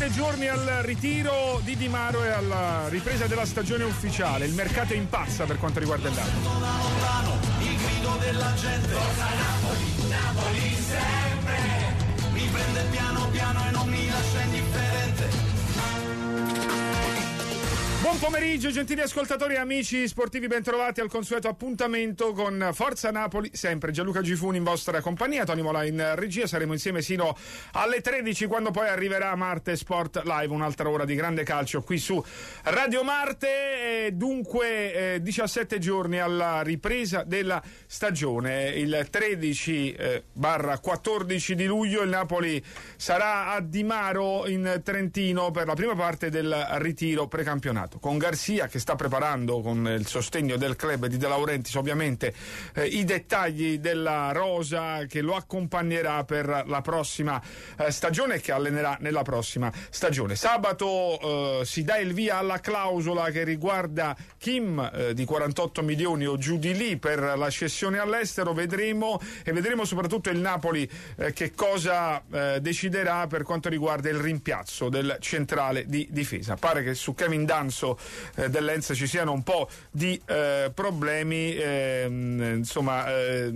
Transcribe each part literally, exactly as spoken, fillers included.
diciassette giorni al ritiro di Di Maro e alla ripresa della stagione ufficiale. Il mercato è impazza per quanto riguarda il Napoli. Da lontano il grido della gente, forza Napoli, Napoli sempre, mi prende piano piano e non mi lascia indifferente. Buon pomeriggio gentili ascoltatori e amici sportivi, bentrovati al consueto appuntamento con Forza Napoli, sempre Gianluca Gifuni in vostra compagnia, Tony Mola in regia. Saremo insieme sino alle tredici, quando poi arriverà Marte Sport Live, un'altra ora di grande calcio qui su Radio Marte. E dunque eh, diciassette giorni alla ripresa della stagione, il tredici quattordici di luglio il Napoli sarà a Di Maro in Trentino per la prima parte del ritiro precampionato, con Garcia che sta preparando con il sostegno del club di De Laurentiis ovviamente eh, i dettagli della rosa che lo accompagnerà per la prossima eh, stagione e che allenerà nella prossima stagione. Sabato eh, si dà il via alla clausola che riguarda Kim eh, di quarantotto milioni o giù di lì per la cessione all'estero. Vedremo e vedremo soprattutto il Napoli eh, che cosa eh, deciderà per quanto riguarda il rimpiazzo del centrale di difesa. Pare che su Kevin Danso eh, dell'Enza ci siano un po' di eh, problemi, eh, insomma eh,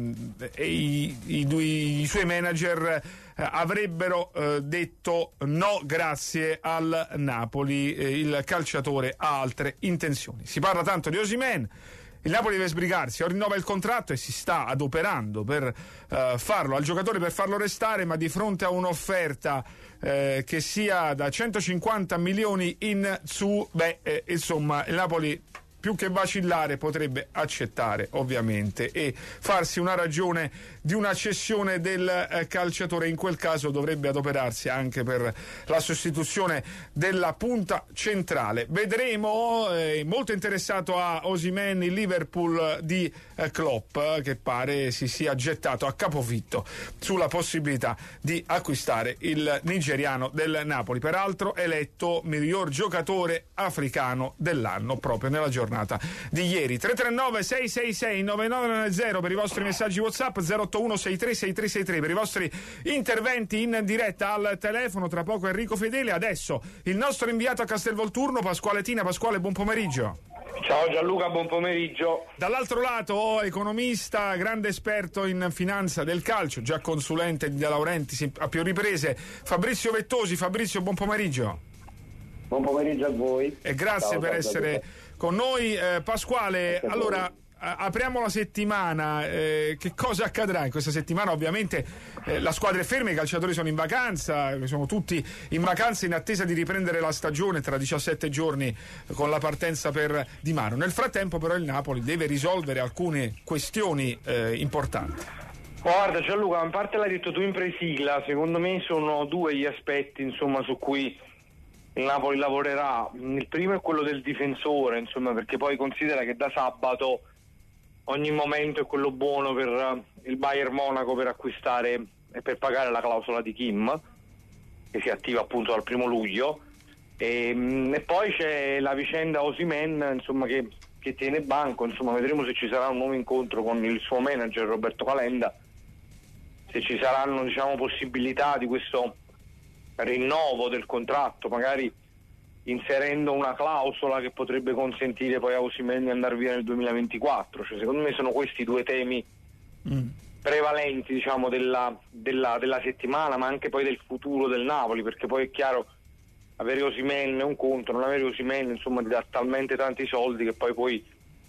i, i, i, i suoi manager eh, avrebbero eh, detto no grazie al Napoli, eh, il calciatore ha altre intenzioni. Si parla tanto di Osimhen. Il Napoli deve sbrigarsi, o rinnova il contratto e si sta adoperando per uh, farlo al giocatore, per farlo restare, ma di fronte a un'offerta eh, che sia da centocinquanta milioni in su, beh, eh, insomma, il Napoli più che vacillare potrebbe accettare ovviamente e farsi una ragione di una cessione del eh, calciatore. In quel caso dovrebbe adoperarsi anche per la sostituzione della punta centrale. Vedremo. Eh, molto interessato a Osimhen il Liverpool di eh, Klopp, eh, che pare si sia gettato a capofitto sulla possibilità di acquistare il nigeriano del Napoli, peraltro eletto miglior giocatore africano dell'anno proprio nella giornata di ieri. Tre tre nove sei sei sei nove nove nove zero per i vostri messaggi WhatsApp, zero otto uno sei tre sei tre sei tre per i vostri interventi in diretta al telefono. Tra poco Enrico Fedele, adesso il nostro inviato a Castelvolturno Pasquale Tina. Pasquale, buon pomeriggio. Ciao Gianluca, buon pomeriggio. Dall'altro lato, economista, grande esperto in finanza del calcio, già consulente di De Laurentiis a più riprese, Fabrizio Vettosi. Fabrizio, buon pomeriggio. Buon pomeriggio a voi. E grazie ciao, per ciao, essere ciao. Con noi. eh, Pasquale, allora a- apriamo la settimana. Eh, che cosa accadrà in questa settimana? Ovviamente eh, la squadra è ferma, i calciatori sono in vacanza, sono tutti in vacanza in attesa di riprendere la stagione tra diciassette giorni con la partenza per Di Maro. Nel frattempo però il Napoli deve risolvere alcune questioni eh, importanti. Guarda Gianluca, in parte l'hai detto tu in presigla, secondo me sono due gli aspetti insomma su cui il Napoli lavorerà. Il primo è quello del difensore, insomma, perché poi considera che da sabato ogni momento è quello buono per il Bayern Monaco per acquistare e per pagare la clausola di Kim, che si attiva appunto dal primo luglio, e, e poi c'è la vicenda Osimhen, insomma, che, che tiene banco, insomma, vedremo se ci sarà un nuovo incontro con il suo manager Roberto Calenda, se ci saranno, diciamo, possibilità di questo rinnovo del contratto, magari inserendo una clausola che potrebbe consentire poi a Osimhen di andare via nel duemilaventiquattro. Cioè, secondo me sono questi due temi mm. prevalenti, diciamo, della, della, della settimana, ma anche poi del futuro del Napoli, perché poi è chiaro, avere Osimhen è un conto, non avere Osimhen insomma ti dà talmente tanti soldi che poi poi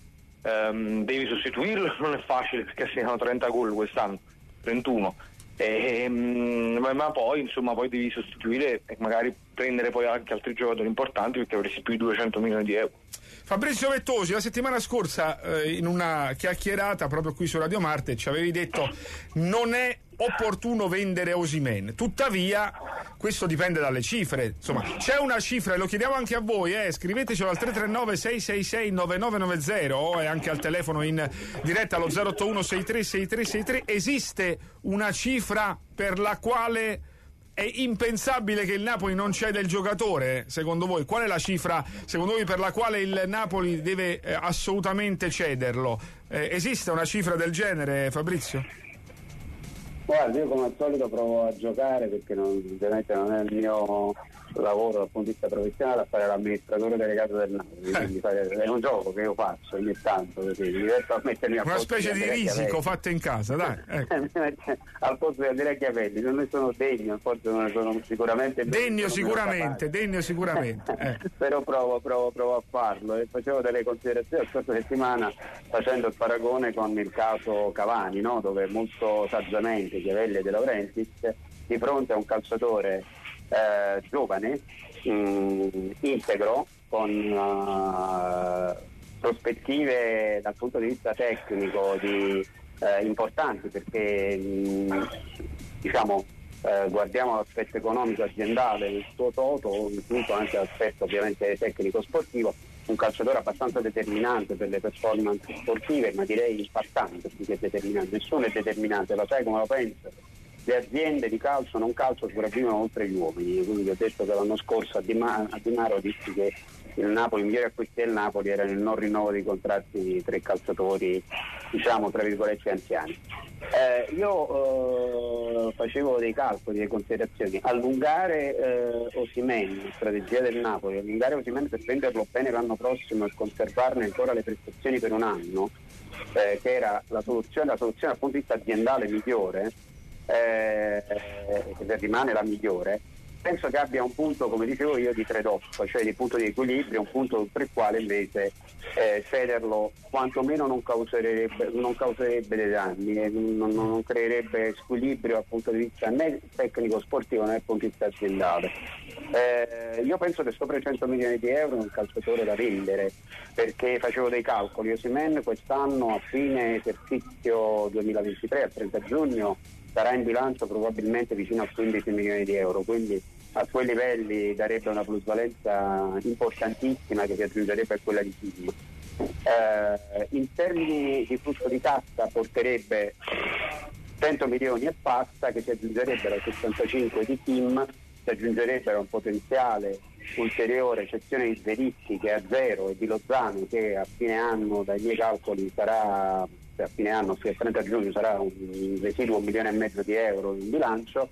ehm, devi sostituirlo, non è facile perché si hanno trenta gol quest'anno, trentuno. E, ma, ma poi insomma poi devi sostituire e magari prendere poi anche altri giocatori importanti, perché avresti più di duecento milioni di euro. Fabrizio Vettosi, la settimana scorsa eh, in una chiacchierata proprio qui su Radio Marte ci avevi detto non è opportuno vendere Osimhen, tuttavia questo dipende dalle cifre, insomma c'è una cifra e lo chiediamo anche a voi, eh, scrivetecelo al tre tre nove sei sei sei nove nove nove zero e anche al telefono in diretta allo zero otto uno sei tre sei tre sei tre. Esiste una cifra per la quale è impensabile che il Napoli non ceda il giocatore? Secondo voi qual è la cifra secondo voi per la quale il Napoli deve eh, assolutamente cederlo? Eh, esiste una cifra del genere, Fabrizio? Guarda, io come al solito provo a giocare perché non, ovviamente non è il mio lavoro dal punto di vista professionale a fare l'amministratore delegato del Napoli, quindi fare, è un gioco che io faccio ogni tanto, così mi diverto a mettermi a una posto specie di risico fatto in casa, dai. Ecco. Al posto di Andrea Chiavelli, non ne sono degno, forse non ne sono sicuramente degno sono sicuramente, degno sicuramente. Eh. Però provo, provo, provo a farlo e facevo delle considerazioni la scorsa settimana facendo il paragone con il caso Cavani, no? Dove molto saggiamente Chiavelli e De Laurentiis di fronte a un calciatore eh, giovane, mh, integro, con uh, prospettive dal punto di vista tecnico di, eh, importanti, perché mh, diciamo eh, guardiamo l'aspetto economico aziendale del suo toto, incluso anche l'aspetto ovviamente tecnico sportivo, un calciatore abbastanza determinante per le performance sportive, ma direi impattante più che determinante. Nessuno è determinante, lo sai come lo penso? Le aziende di calcio non calcio sopravvivono oltre gli uomini, quindi ho detto che l'anno scorso a Di, Ma- a Di Maro dissi che il Napoli, i migliori acquisti del Napoli erano il non rinnovo dei contratti di tre calciatori, diciamo tra virgolette anziani. Eh, io eh, facevo dei calcoli, delle considerazioni. Allungare eh, Osimhen, strategia del Napoli, allungare Osimhen per venderlo bene l'anno prossimo e conservarne ancora le prestazioni per un anno, eh, che era la soluzione, la soluzione dal punto di vista aziendale migliore, eh, che rimane la migliore. Penso che abbia un punto, come dicevo io, di trade-off, cioè di punto di equilibrio, un punto oltre il quale invece eh, cederlo quantomeno non causerebbe, non causerebbe dei danni, e non, non creerebbe squilibrio dal punto di vista né tecnico-sportivo né dal punto di vista aziendale. Eh, io penso che sopra i cento milioni di euro è un calciatore da vendere, perché facevo dei calcoli. Osimhen quest'anno a fine esercizio duemilaventitré, a trenta giugno, sarà in bilancio probabilmente vicino a quindici milioni di euro, quindi a quei livelli darebbe una plusvalenza importantissima che si aggiungerebbe a quella di Kim. Eh, in termini di flusso di cassa porterebbe cento milioni e passa, che si aggiungerebbero ai sessantacinque di Kim, si aggiungerebbero un potenziale ulteriore cessione di Zelischi che è a zero e di Lozano che a fine anno dai miei calcoli sarà, a fine anno, sì, a trenta giugno sarà un residuo un milione e mezzo di euro in bilancio,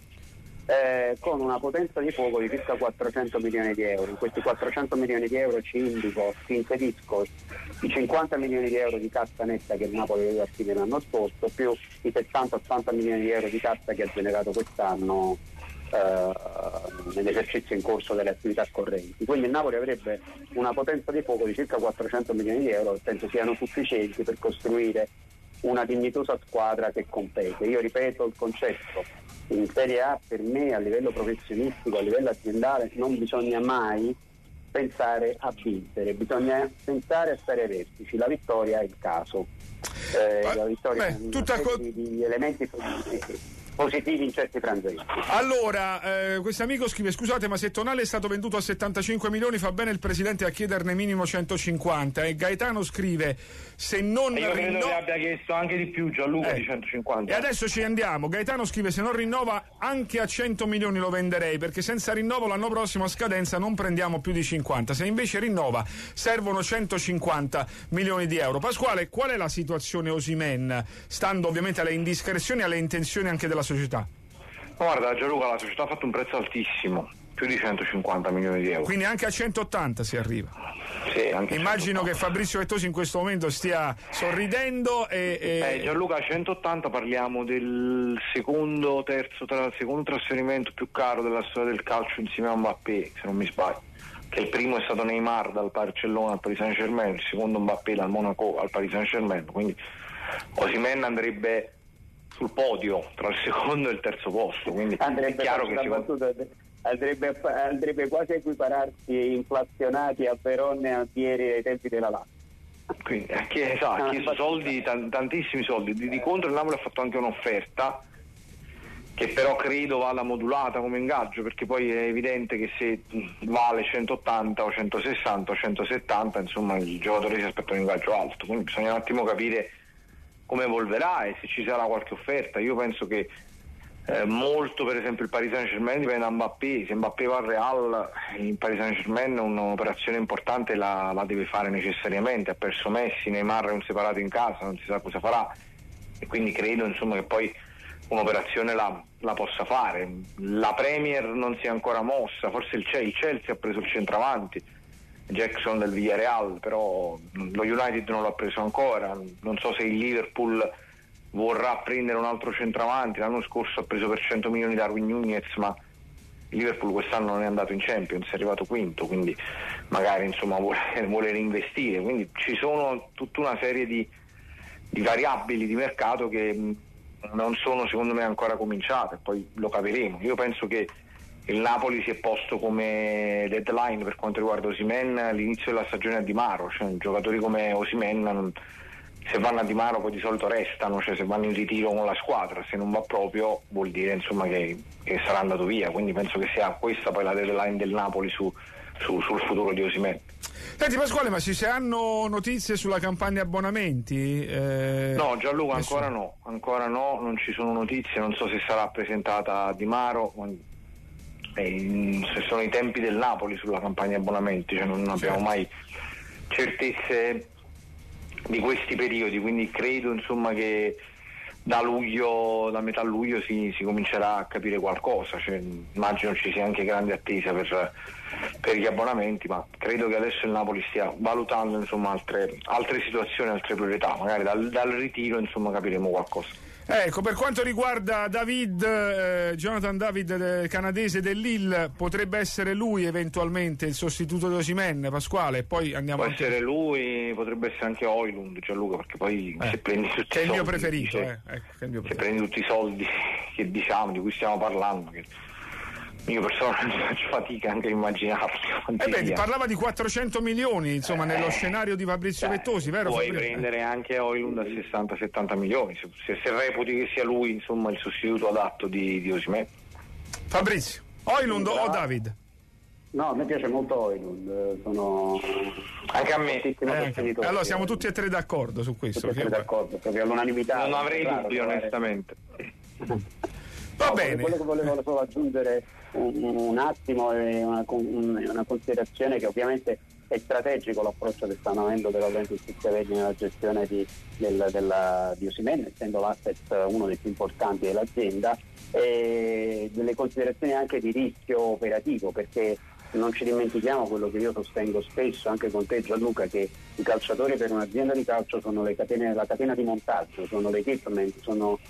eh, con una potenza di fuoco di circa quattrocento milioni di euro. In questi quattrocento milioni di euro ci indico, ci inserisco i cinquanta milioni di euro di cassa netta che il Napoli aveva a fine l'anno scorso, più i settanta ottanta milioni di euro di cassa che ha generato quest'anno eh, nell'esercizio in corso delle attività correnti. Quindi il Napoli avrebbe una potenza di fuoco di circa quattrocento milioni di euro, che penso siano sufficienti per costruire una dignitosa squadra che compete. Io ripeto il concetto: in Serie A per me, a livello professionistico, a livello aziendale, non bisogna mai pensare a vincere, bisogna pensare a stare ai vertici. La vittoria è il caso, eh, Beh, la vittoria è beh, tutta co- di, di elementi positivi positivi in certi frangenti. Allora, eh, questo amico scrive: scusate, ma se Tonali è stato venduto a settantacinque milioni, fa bene il presidente a chiederne minimo centocinquanta. E Gaetano scrive: se non io credo rinno- che abbia chiesto anche di più Gianluca, Eh. di centocinquanta. E adesso ci andiamo. Gaetano scrive: se non rinnova anche a cento milioni lo venderei, perché senza rinnovo l'anno prossimo a scadenza non prendiamo più di cinquanta. Se invece rinnova servono centocinquanta milioni di euro. Pasquale, qual è la situazione Osimhen, stando ovviamente alle indiscrezioni e alle intenzioni anche della società? Guarda Gianluca, la società ha fatto un prezzo altissimo, più di centocinquanta milioni di euro. Quindi anche a centottanta si arriva. Sì, anche Immagino centottanta. che Fabrizio Vettosi in questo momento stia sorridendo e, e... Eh, Gianluca, a centottanta parliamo del secondo, terzo, tra, secondo trasferimento più caro della storia del calcio insieme a Mbappé, se non mi sbaglio. Che il primo è stato Neymar dal Barcellona al Paris Saint-Germain, il secondo Mbappé dal Monaco al Paris Saint-Germain, quindi Osimhen andrebbe sul podio tra il secondo e il terzo posto, quindi Andrebbe, è chiaro che si battuta, andrebbe, andrebbe quasi a equipararsi inflazionati a Verona e a Pieri ai tempi della Lazio. Quindi, ha chiesto, esatto, ha chiesto soldi, t- tantissimi soldi. Di, di contro il Napoli ha fatto anche un'offerta che però credo vada modulata come ingaggio, perché poi è evidente che se vale centottanta o centosessanta o centosettanta, insomma i giocatori si aspettano un ingaggio alto, quindi bisogna un attimo capire come evolverà e se ci sarà qualche offerta. Io penso che eh, molto, per esempio il Paris Saint-Germain dipende da Mbappé. Se Mbappé va al Real, il Paris Saint-Germain un'operazione importante la, la deve fare necessariamente. Ha perso Messi, Neymar è un separato in casa, non si sa cosa farà, e quindi credo insomma che poi un'operazione la, la possa fare. La Premier non si è ancora mossa, forse il Chelsea, il Chelsea ha preso il centravanti, Jackson del Villarreal, però lo United non l'ha preso ancora. Non so se il Liverpool vorrà prendere un altro centravanti. L'anno scorso ha preso per cento milioni Darwin Nunez, ma il Liverpool quest'anno non è andato in Champions, è arrivato quinto, quindi magari insomma vuole, vuole reinvestire. Quindi ci sono tutta una serie di, di variabili di mercato che non sono secondo me ancora cominciate, poi lo capiremo. Io penso che il Napoli si è posto come deadline per quanto riguarda Osimhen l'inizio della stagione a Di Maro, cioè giocatori come Osimhen se vanno a Di Maro poi di solito restano, cioè se vanno in ritiro con la squadra, se non va proprio vuol dire insomma che, che sarà andato via, quindi penso che sia questa poi la deadline del Napoli su, su, sul futuro di Osimhen. Senti Pasquale, ma ci si hanno notizie sulla campagna abbonamenti? Eh, no Gianluca, nessuno. ancora no, ancora no, non ci sono notizie, non so se sarà presentata a Di Maro, eh, se sono i tempi del Napoli sulla campagna abbonamenti, cioè non abbiamo certo. mai certezze di questi periodi, quindi credo insomma che da luglio, da metà luglio si, si comincerà a capire qualcosa, cioè, immagino ci sia anche grande attesa per, per gli abbonamenti, ma credo che adesso il Napoli stia valutando insomma altre, altre situazioni, altre priorità, magari dal, dal ritiro insomma capiremo qualcosa. Ecco, per quanto riguarda David, eh, Jonathan David, eh, canadese del Lille, potrebbe essere lui eventualmente il sostituto di Osimhen, Pasquale, poi andiamo Può anche... essere lui, potrebbe essere anche Højlund, Gianluca, perché poi eh, se prendi tutti che è i il mio soldi, preferito, dice, eh, ecco, che è il mio se preferito. prendi tutti i soldi che diciamo, di cui stiamo parlando, che io personalmente faccio fatica anche a immaginarli. Eh beh, parlava di quattrocento milioni, insomma, nello Eh, scenario di Fabrizio cioè, Vettosi, vero puoi Fabrizio? prendere anche Højlund a sessanta settanta milioni, se, se, se reputi che sia lui insomma il sostituto adatto di, di Osimhen. Fabrizio, Højlund o David? No, a me piace molto Højlund, sono Anche a me. fortissimo Eh, sostenitore. allora siamo tutti e tre d'accordo su questo. Tutti e tre che- d'accordo, proprio all'unanimità. Non avrei Claro, dubbi trovare- onestamente. Va No, bene. Quello che volevo solo aggiungere un, un attimo è una, un- una considerazione che ovviamente è strategico l'approccio che stanno avendo De Laurentiis e Schiavelli nella gestione di, del, della, di Osimhen, essendo l'asset uno dei più importanti dell'azienda, e delle considerazioni anche di rischio operativo, perché non ci dimentichiamo quello che io sostengo spesso anche con te Gianluca, che i calciatori per un'azienda di calcio sono le catene, la catena di montaggio, sono l'equipment, sono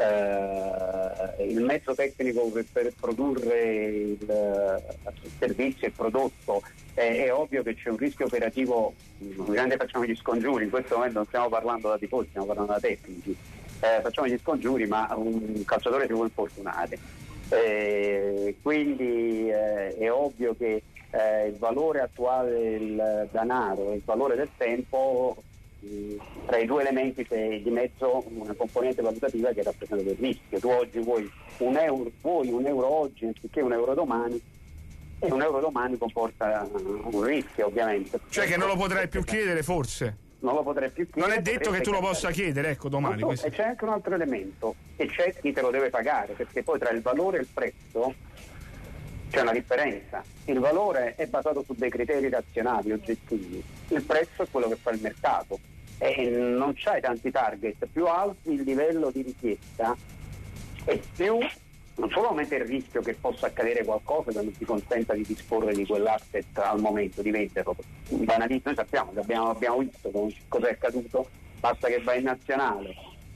eh, il mezzo tecnico per, per produrre il, il servizio e il prodotto. Eh, è ovvio che c'è un rischio operativo, ovviamente facciamo gli scongiuri, in questo momento non stiamo parlando da tifosi, stiamo parlando da tecnici, eh, facciamo gli scongiuri, ma un calciatore si può infortunare. Eh, quindi eh, è ovvio che eh, il valore attuale del denaro e il valore del tempo, mh, tra i due elementi c'è di mezzo una componente valutativa che rappresenta il rischio. Tu oggi vuoi un euro, vuoi un euro oggi anziché un euro domani, e un euro domani comporta un rischio ovviamente. Cioè che non lo potrai più chiedere forse? Non lo potrei più chiedere. Non è detto che tu lo possa chiedere, ecco, domani. So, questo. e c'è anche un altro elemento, e c'è chi te lo deve pagare, perché poi tra il valore e il prezzo c'è una differenza. Il valore è basato su dei criteri razionali, oggettivi, il prezzo è quello che fa il mercato, e non c'hai tanti target, più alti il livello di richiesta e più non solo aumenta il rischio che possa accadere qualcosa che non ti consenta di disporre di quell'asset al momento di venderlo. Banalissimo, noi sappiamo, abbiamo, abbiamo visto cosa è accaduto, basta che vai in nazionale,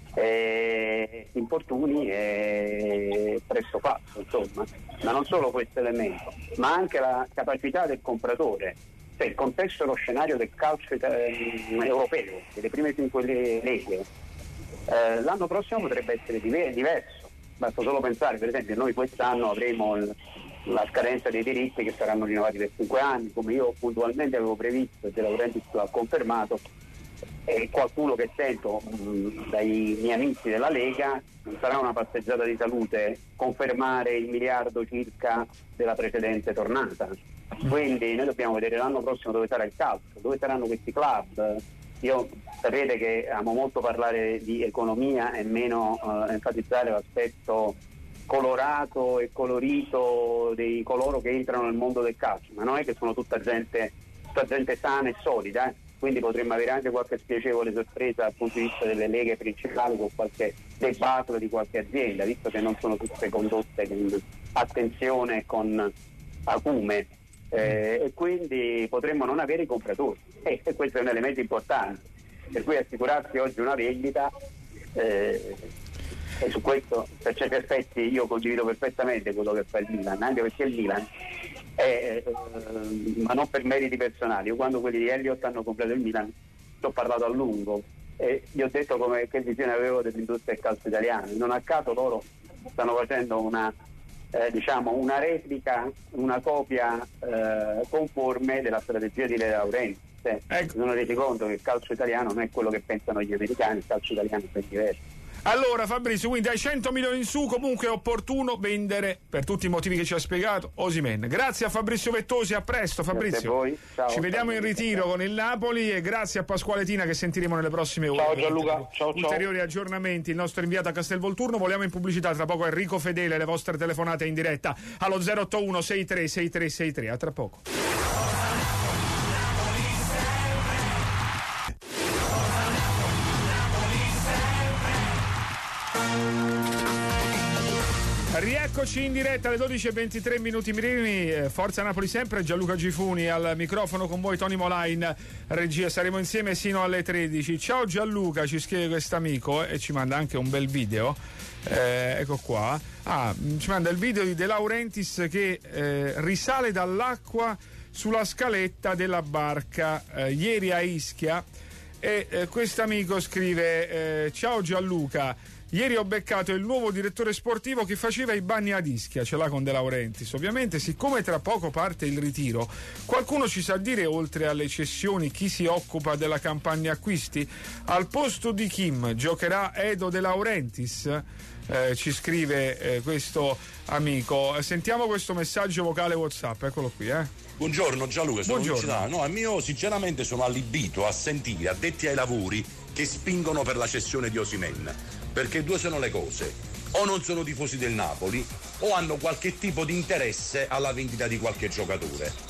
eh, infortuni e presto fatto, insomma. Ma non solo questo elemento, ma anche la capacità del compratore, cioè il contesto e lo scenario del calcio eh, europeo, delle prime cinque leghe. Eh, l'anno prossimo potrebbe essere diver- diverso. Basta solo pensare, per esempio, noi quest'anno avremo il, la scadenza dei diritti che saranno rinnovati per cinque anni, come io puntualmente avevo previsto e De Laurentiis l'ha confermato, e qualcuno che sento mh, dai miei amici della Lega, non sarà una passeggiata di salute confermare il miliardo circa della precedente tornata. Quindi noi dobbiamo vedere l'anno prossimo dove sarà il calcio, dove saranno questi club. Io sapete che amo molto parlare di economia e meno eh, enfatizzare l'aspetto colorato e colorito di coloro che entrano nel mondo del calcio, ma non è che sono tutta gente, tutta gente sana e solida, eh. quindi potremmo avere anche qualche spiacevole sorpresa dal punto di vista delle leghe principali, con qualche debacle di qualche azienda, visto che non sono tutte condotte con attenzione e con acume, eh, e quindi potremmo non avere i compratori, e, e questo è un elemento importante, per cui assicurarsi oggi una vendita, eh, e su questo per certi aspetti io condivido perfettamente quello che fa il Milan, anche perché il Milan è, eh, ma non per meriti personali. Io quando quelli di Elliott hanno comprato il Milan ci ho parlato a lungo e gli ho detto come, che visione avevo dell'industria del calcio italiano. Non a caso loro stanno facendo una eh, diciamo una replica, una copia eh, conforme della strategia di De Laurentiis. Eh, ecco. Si sono resi conto che il calcio italiano non è quello che pensano gli americani, il calcio italiano è ben diverso. Allora Fabrizio, quindi ai cento milioni in su comunque è opportuno vendere, per tutti i motivi che ci ha spiegato, Osimhen. Grazie a Fabrizio Vettosi, a presto Fabrizio. Voi. Ciao, ci vediamo ciao, in ritiro ciao. con il Napoli e grazie a Pasquale Tina che sentiremo nelle prossime ore. Ciao Gianluca, ciao ciao. Ulteriori aggiornamenti, il nostro inviato a Castelvolturno, vogliamo in pubblicità, tra poco Enrico Fedele, le vostre telefonate in diretta allo zero otto uno sei tre sei tre sei tre, a tra poco. Rieccoci in diretta alle dodici e ventitré minuti mirini, Forza Napoli sempre, Gianluca Gifuni al microfono, con voi Tony Molain, regia, saremo insieme sino alle tredici. Ciao Gianluca, ci scrive quest'amico e ci manda anche un bel video, eh, ecco qua, ah, ci manda il video di De Laurentiis che eh, risale dall'acqua sulla scaletta della barca eh, ieri a Ischia e eh, quest'amico scrive eh, ciao Gianluca, ieri ho beccato il nuovo direttore sportivo che faceva i bagni ad Ischia, ce l'ha con De Laurentiis. Ovviamente, siccome tra poco parte il ritiro, qualcuno ci sa dire, oltre alle cessioni, chi si occupa della campagna acquisti? Al posto di Kim giocherà Edo De Laurentiis? Eh, ci scrive eh, questo amico. Sentiamo questo messaggio vocale WhatsApp, eccolo qui, eh. Buongiorno Gianluca, sono Buongiorno. No, io sinceramente sono allibito a sentire addetti ai lavori che spingono per la cessione di Osimhen, perché due sono le cose: o non sono tifosi del Napoli o hanno qualche tipo di interesse alla vendita di qualche giocatore.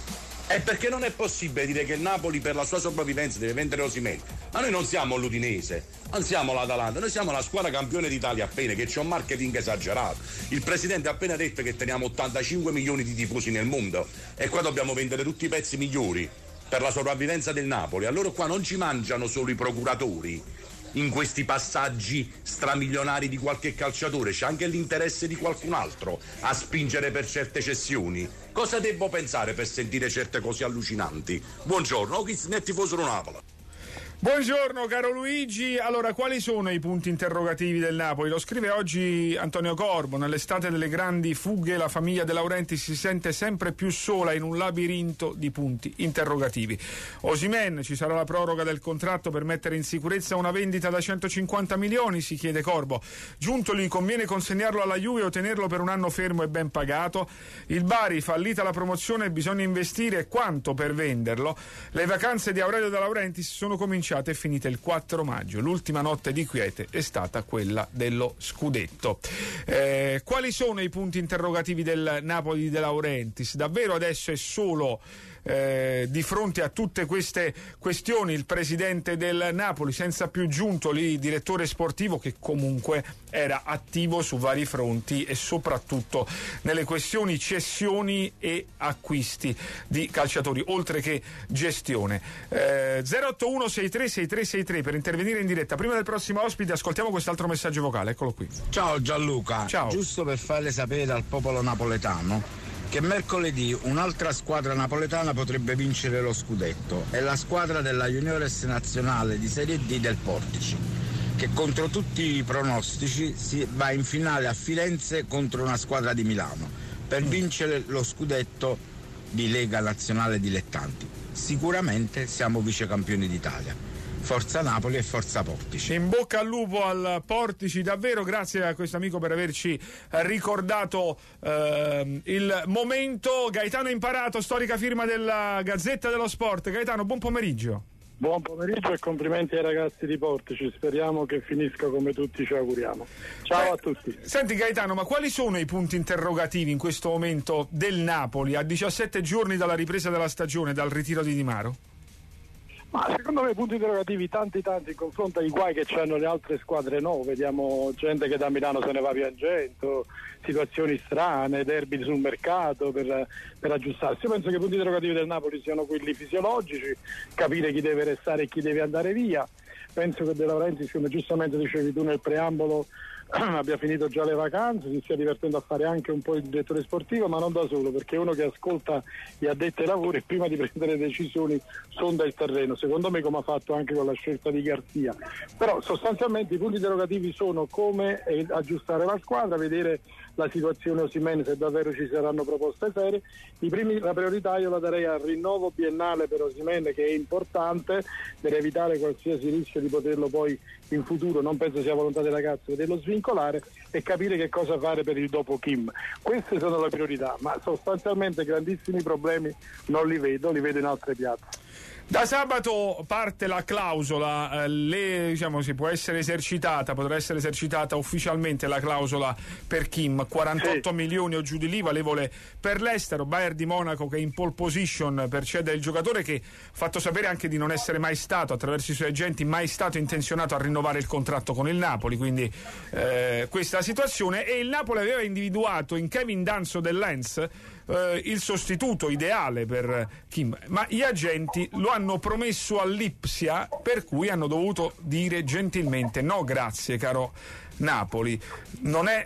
E perché non è possibile dire che il Napoli per la sua sopravvivenza deve vendere Osimhen? Ma noi non siamo l'Udinese, non siamo l'Atalanta, noi siamo la squadra campione d'Italia appena, che c'è un marketing esagerato. Il presidente ha appena detto che teniamo ottantacinque milioni di tifosi nel mondo e qua dobbiamo vendere tutti i pezzi migliori per la sopravvivenza del Napoli. Allora qua non ci mangiano solo i procuratori in questi passaggi stramilionari di qualche calciatore, c'è anche l'interesse di qualcun altro a spingere per certe cessioni. Cosa devo pensare per sentire certe cose allucinanti? Buongiorno, oh, chi è tifoso Napoli? Buongiorno caro Luigi, allora quali sono i punti interrogativi del Napoli? Lo scrive oggi Antonio Corbo, nell'estate delle grandi fughe la famiglia De Laurentiis si sente sempre più sola in un labirinto di punti interrogativi. Osimhen, ci sarà la proroga del contratto per mettere in sicurezza una vendita da centocinquanta milioni, si chiede Corbo. Giuntoli, conviene consegnarlo alla Juve o tenerlo per un anno fermo e ben pagato? Il Bari, fallita la promozione, bisogna investire quanto per venderlo? Le vacanze di Aurelio De Laurentiis sono cominciate è finita il quattro maggio, l'ultima notte di quiete è stata quella dello scudetto. Eh, quali sono i punti interrogativi del Napoli di De Laurentiis? Davvero adesso è solo eh, di fronte a tutte queste questioni il presidente del Napoli, senza più Giuntoli, direttore sportivo, che comunque era attivo su vari fronti e soprattutto nelle questioni cessioni e acquisti di calciatori, oltre che gestione. eh, zero otto uno sei tre sei tre sei tre per intervenire in diretta. Prima del prossimo ospite ascoltiamo quest'altro messaggio vocale, eccolo qui. Ciao Gianluca, Ciao. Giusto per farle sapere al popolo napoletano che mercoledì un'altra squadra napoletana potrebbe vincere lo scudetto, è la squadra della Juniores Nazionale di Serie D del Portici, che contro tutti i pronostici si va in finale a Firenze contro una squadra di Milano per vincere lo scudetto di Lega Nazionale Dilettanti. Sicuramente siamo vice campioni d'Italia. Forza Napoli e Forza Portici. In bocca al lupo al Portici, davvero grazie a questo amico per averci ricordato eh, il momento. Gaetano Imparato, storica firma della Gazzetta dello Sport. Gaetano, buon pomeriggio. Buon pomeriggio e complimenti ai ragazzi di Portici, speriamo che finisca come tutti ci auguriamo. Ciao eh, a tutti. Senti Gaetano, ma quali sono i punti interrogativi in questo momento del Napoli a diciassette giorni dalla ripresa della stagione, dal ritiro di Di Maro? Ma secondo me punti interrogativi tanti tanti in confronto ai guai che hanno le altre squadre no, vediamo gente che da Milano se ne va piangendo, situazioni strane, derby sul mercato per, per aggiustarsi. Io penso che i punti interrogativi del Napoli siano quelli fisiologici, capire chi deve restare e chi deve andare via. Penso che De Laurentiis, come giustamente dicevi tu nel preambolo, abbia finito già le vacanze, si stia divertendo a fare anche un po' il direttore sportivo, ma non da solo, perché è uno che ascolta gli addetti ai lavori e prima di prendere decisioni sonda il terreno, secondo me, come ha fatto anche con la scelta di Garzia. Però sostanzialmente i punti interrogativi sono come eh, aggiustare la squadra, vedere la situazione Osimhen, se davvero ci saranno proposte serie. I primi, la priorità io la darei al rinnovo biennale per Osimhen, che è importante per evitare qualsiasi rischio di poterlo poi in futuro, non penso sia volontà del ragazzo, vederlo svincolare, e capire che cosa fare per il dopo Kim. Queste sono le priorità, ma sostanzialmente grandissimi problemi non li vedo, li vedo in altre piazze. Da sabato parte la clausola, eh, le, diciamo, si può essere esercitata, potrà essere esercitata ufficialmente la clausola per Kim, quarantotto sì. milioni o giù di lì, valevole per l'estero. Bayern di Monaco che è in pole position per cedere il giocatore, che ha fatto sapere anche di non essere mai stato, attraverso i suoi agenti, mai stato intenzionato a rinnovare il contratto con il Napoli, quindi eh, questa è la situazione. E il Napoli aveva individuato in Kevin Danso del Lens Uh, il sostituto ideale per Kim, ma gli agenti lo hanno promesso all'Ipsia, per cui hanno dovuto dire gentilmente no grazie caro Napoli. Non è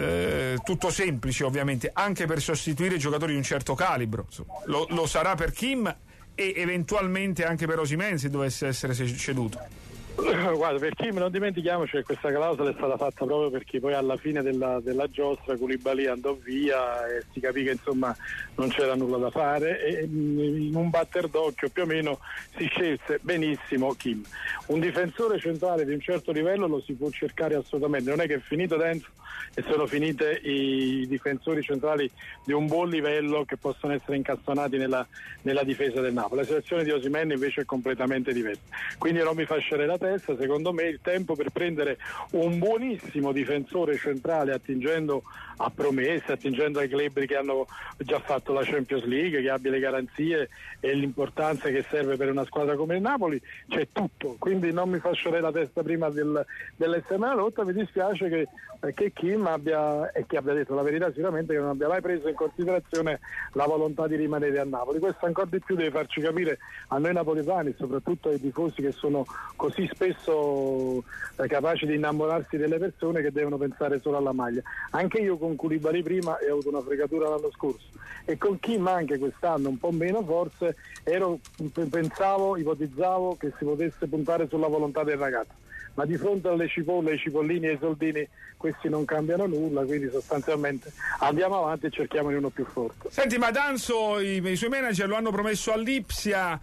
uh, tutto semplice ovviamente, anche per sostituire giocatori di un certo calibro. Lo, lo sarà per Kim e eventualmente anche per Osimhen se dovesse essere ceduto. Guarda, per Kim non dimentichiamoci che questa clausola è stata fatta proprio perché poi alla fine della, della giostra Koulibaly andò via e si capì che insomma non c'era nulla da fare, e in un batter d'occhio più o meno si scelse benissimo Kim. Un difensore centrale di un certo livello lo si può cercare assolutamente, non è che è finito dentro e sono finite i difensori centrali di un buon livello che possono essere incastonati nella, nella difesa del Napoli. La situazione di Osimhen invece è completamente diversa, quindi non mi fascerei la testa. Secondo me il tempo per prendere un buonissimo difensore centrale attingendo a promesse, attingendo ai club che hanno già fatto la Champions League, che abbia le garanzie e l'importanza che serve per una squadra come il Napoli, c'è tutto, quindi non mi fascerei la testa prima del, dell'esse emme lotta. Mi dispiace che, che Kim abbia, e che abbia detto la verità sicuramente, che non abbia mai preso in considerazione la volontà di rimanere a Napoli. Questo ancora di più deve farci capire a noi napoletani, soprattutto ai tifosi che sono così spesso eh, capaci di innamorarsi delle persone, che devono pensare solo alla maglia. Anche io con Koulibaly prima ho avuto una fregatura l'anno scorso, e con Kim anche quest'anno un po' meno forse, ero, pensavo, ipotizzavo che si potesse puntare sulla volontà del ragazzo, ma di fronte alle cipolle, ai cipollini e ai soldini questi non cambiano nulla, quindi sostanzialmente andiamo avanti e cerchiamone uno più forte. Senti, ma Danso, i, i suoi manager lo hanno promesso all'Ipsia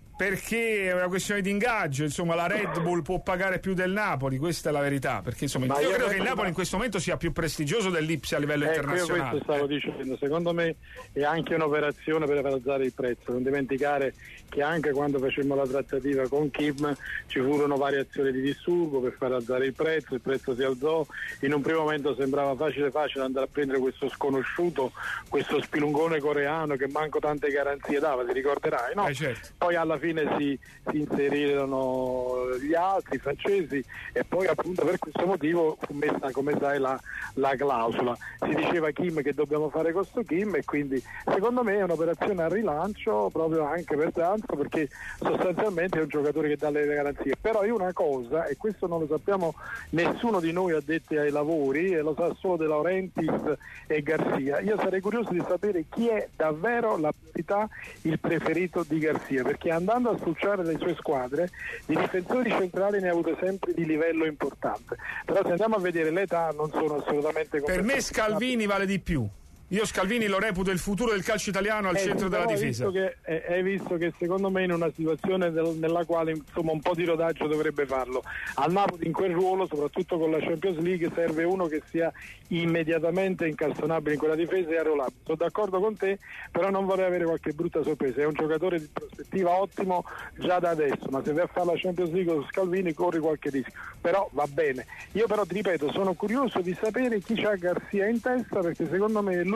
perché è una questione di ingaggio, insomma la Red Bull può pagare più del Napoli, questa è la verità, perché insomma io, io credo che il Napoli in questo momento sia più prestigioso dell'Ipsia a livello ecco, internazionale. Io questo stavo dicendo, secondo me è anche un'operazione per alzare il prezzo, non dimenticare che anche quando facemmo la trattativa con Kim ci furono variazioni di disturbo per far alzare il prezzo, il prezzo si alzò, in un primo momento sembrava facile facile andare a prendere questo sconosciuto, questo spilungone coreano che manco tante garanzie dava, ti ricorderai, no? Eh certo. Poi alla fine Si, si inserirono gli altri francesi e poi appunto per questo motivo fu messa, come sai, la, la clausola. Si diceva Kim che dobbiamo fare questo Kim, e quindi secondo me è un'operazione a rilancio proprio anche per Danzo, perché sostanzialmente è un giocatore che dà le garanzie. Però io una cosa, e questo non lo sappiamo nessuno di noi addetti ai lavori, e lo sa solo De Laurentiis e Garzia, io sarei curioso di sapere chi è davvero la priorità, il preferito di Garzia, perché andando a spulciare le sue squadre di difensori centrali ne ha avuto sempre di livello importante, però se andiamo a vedere l'età non sono assolutamente per me Scalvini vale di più. Io Scalvini lo reputo il futuro del calcio italiano al eh, centro della hai difesa. Visto che, eh, hai visto che secondo me in una situazione del, nella quale insomma un po' di rodaggio dovrebbe farlo. Al Napoli in quel ruolo, soprattutto con la Champions League, serve uno che sia immediatamente incastonabile in quella difesa e arruolabile. Sono d'accordo con te, però non vorrei avere qualche brutta sorpresa. È un giocatore di prospettiva ottimo già da adesso, ma se vai a fare la Champions League con Scalvini corri qualche rischio. Però va bene. Io però ti ripeto, sono curioso di sapere chi c'ha Garzia in testa, perché secondo me è lui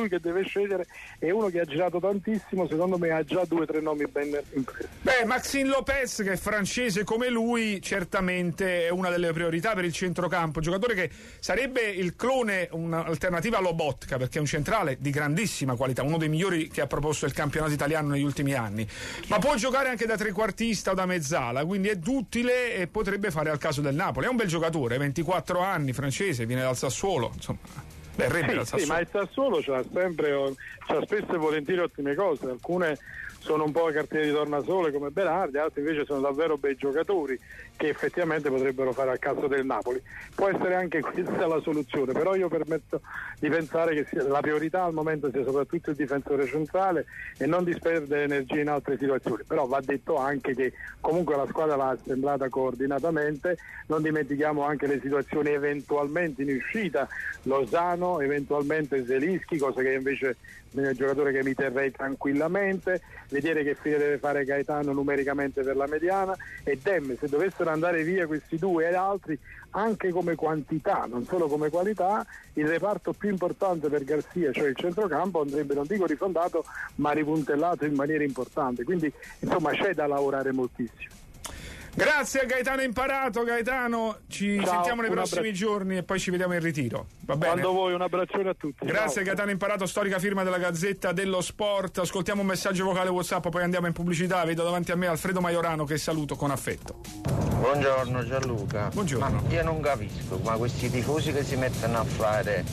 lui che deve scegliere, è uno che ha girato tantissimo, secondo me ha già due o tre nomi ben impresi. Beh, Maxime Lopez, che è francese come lui, certamente è una delle priorità per il centrocampo, giocatore che sarebbe il clone, un'alternativa a Lobotka, perché è un centrale di grandissima qualità, uno dei migliori che ha proposto il campionato italiano negli ultimi anni, ma può giocare anche da trequartista o da mezzala, quindi è duttile e potrebbe fare al caso del Napoli. È un bel giocatore, ventiquattro anni, francese, viene dal Sassuolo, insomma, beh, sì, dal Sassuolo. Sì, ma il Sassuolo c'ha sempre, c'ha spesso e volentieri ottime cose, alcune sono un po' cartine di tornasole come Berardi, altri invece sono davvero bei giocatori che effettivamente potrebbero fare al caso del Napoli. Può essere anche questa la soluzione, però io permetto di pensare che sia, la priorità al momento sia soprattutto il difensore centrale e non disperdere energie in altre situazioni. Però va detto anche che comunque la squadra l'ha assemblata coordinatamente, non dimentichiamo anche le situazioni eventualmente in uscita, Lozano, eventualmente Zelinski, cosa che invece è un giocatore che mi terrei tranquillamente, vedere che fine deve fare Gaetano numericamente per la mediana, e Dem, se dovessero andare via questi due ed altri, anche come quantità, non solo come qualità, il reparto più importante per Garzia, cioè il centrocampo, andrebbe, non dico rifondato, ma ripuntellato in maniera importante, quindi insomma c'è da lavorare moltissimo. Grazie a Gaetano Imparato. Gaetano, ci Ciao, sentiamo nei prossimi abbra- giorni e poi ci vediamo in ritiro. Va bene? Quando vuoi, un abbraccione a tutti. Grazie Ciao. a Gaetano Imparato, storica firma della Gazzetta dello Sport. Ascoltiamo un messaggio vocale WhatsApp, poi andiamo in pubblicità. Vedo davanti a me Alfredo Maiorano, che saluto con affetto. Buongiorno Gianluca. Buongiorno. Ma io non capisco, ma questi tifosi che si mettono a fare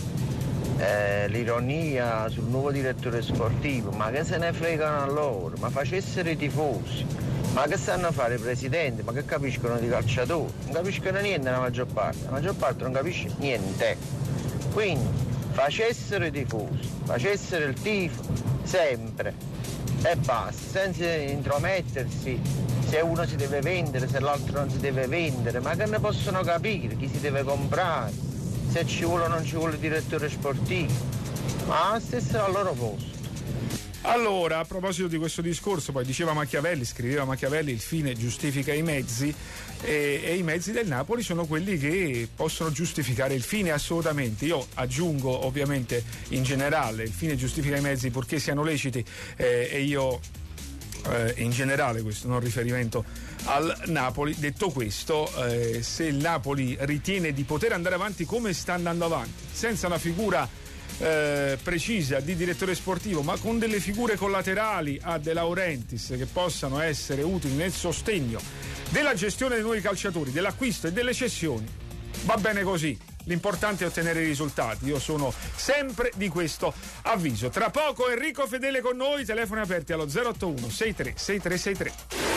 eh, l'ironia sul nuovo direttore sportivo, ma che se ne fregano a loro? Ma facessero i tifosi. Ma che stanno a fare i presidenti? Ma che capiscono di calciatori? Non capiscono niente la maggior parte, la maggior parte non capisce niente. Quindi facessero i tifosi, facessero il tifo sempre e basta, senza intromettersi se uno si deve vendere, se l'altro non si deve vendere, ma che ne possono capire chi si deve comprare, se ci vuole o non ci vuole il direttore sportivo, ma stessero al loro posto. Allora, a proposito di questo discorso, poi diceva Machiavelli, scriveva Machiavelli, il fine giustifica i mezzi, e, e i mezzi del Napoli sono quelli che possono giustificare il fine, assolutamente. Io aggiungo ovviamente in generale, il fine giustifica i mezzi purché siano leciti, eh, e io eh, in generale, questo non riferimento al Napoli. Detto questo, eh, se il Napoli ritiene di poter andare avanti come sta andando avanti, senza una figura Eh, precisa di direttore sportivo, ma con delle figure collaterali a De Laurentiis che possano essere utili nel sostegno della gestione dei nuovi calciatori, dell'acquisto e delle cessioni, va bene così. L'importante è ottenere i risultati. Io sono sempre di questo avviso. Tra poco Enrico Fedele con noi, telefoni aperti allo zero otto uno sei tre sei tre sei tre.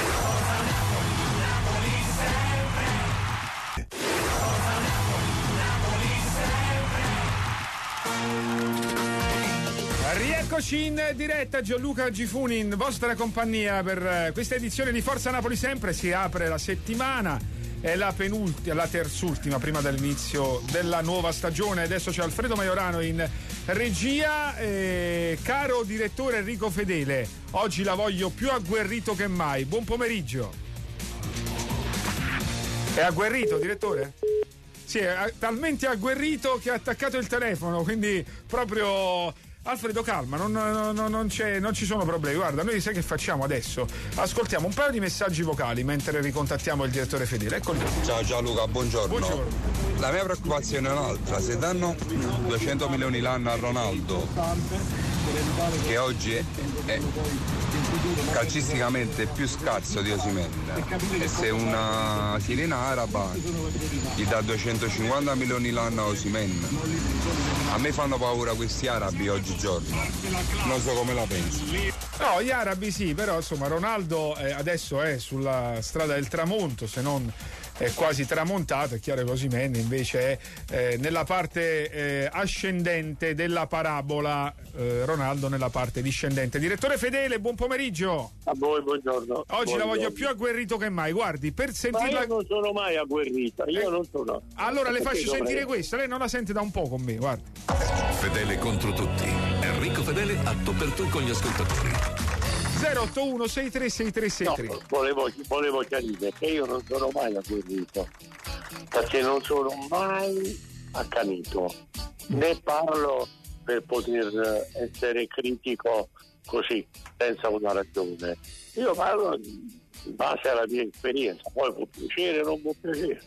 Rieccoci in diretta, Gianluca Gifuni in vostra compagnia per questa edizione di Forza Napoli Sempre. Si apre la settimana, è la penultima, la terzultima prima dell'inizio della nuova stagione. Adesso c'è Alfredo Maiorano in regia. Eh, caro direttore Enrico Fedele, oggi la voglio più agguerrito che mai. Buon pomeriggio. È agguerrito, direttore? Sì, è talmente agguerrito che ha attaccato il telefono, quindi proprio... Alfredo, calma, non, non, non, c'è, non ci sono problemi. Guarda, noi sai che facciamo adesso? Ascoltiamo un paio di messaggi vocali mentre ricontattiamo il direttore Fedele. Eccoli. Ciao Gianluca, buongiorno. Buongiorno. La mia preoccupazione è un'altra: se danno duecento milioni l'anno a Ronaldo, che oggi è, è calcisticamente più scarso di Osimhen, e se una sirena araba gli dà duecentocinquanta milioni l'anno a Osimhen, a me fanno paura questi arabi oggigiorno, non so come la pensi. No, gli arabi sì, però insomma Ronaldo eh, adesso è sulla strada del tramonto, se non è quasi tramontato. È chiaro che Osimhen invece è eh, nella parte eh, ascendente della parabola, eh, Ronaldo nella parte discendente. Direttore Fedele, buon pomeriggio. A voi, buongiorno. Oggi buongiorno. La voglio più agguerrito che mai. Guardi, per sentirla... Ma io non sono mai agguerrita, io eh, non sono. Allora le Perché faccio dovrei... sentire questa, lei non la sente da un po' con me, guardi. Fedele contro tutti. Enrico Fedele a tu per tu con gli ascoltatori. zero otto uno sei tre sei tre sei tre. No, volevo, volevo chiarire che io non sono mai agguerrito, perché non sono mai accanito, né parlo per poter essere critico così, senza una ragione. Io parlo in base alla mia esperienza, poi può piacere o non può piacere.